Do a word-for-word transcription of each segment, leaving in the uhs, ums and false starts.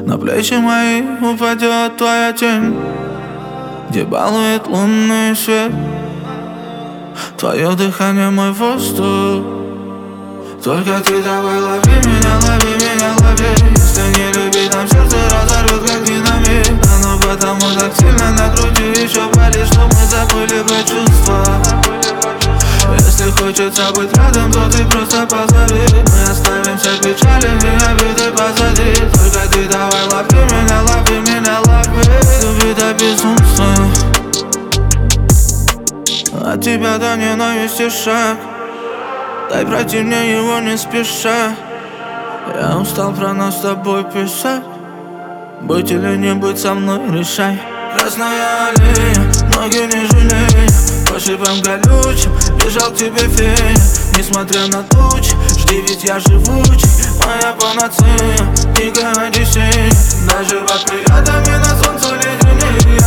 На плечи мои упадет твоя тень, где балует лунный свет. Твое дыхание, мой воздух. Только ты давай лови меня, лови меня, лови. Если не любить, нам сердце разорвет, как динамит. Оно потому так сильно на груди еще болит, что мы забыли про чувства. Если хочется быть рядом, то ты просто позови. Мы оставим все печали и обиды позади. Только ты давай лови меня, лови меня, лови. Любви до безумства. От тебя до ненависти шаг. Дай пройти мне его не спеша. Я устал про нас с тобой писать. Быть или не быть со мной, решай. Красная аллея, ноги не жалея. По шипам колючим бежал к тебе фея. Несмотря на тучи, жди, ведь я живучий. Моя панацея, книга Одиссея. Даже под преградами на солнце леденее.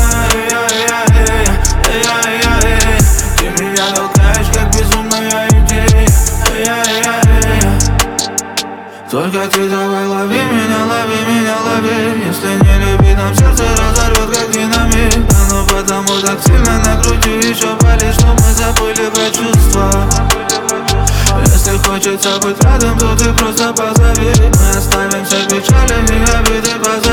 Ты меня толкаешь, как безумная идея. Только ты давай лови меня, лови меня, лови. Если не любить, нам сердце разорвет, как динамит. Оно потому так сильно на груди еще болит, что мы забыли про чувства. Если хочется быть рядом, то ты просто позови. Мы оставим все печали и обиды позади.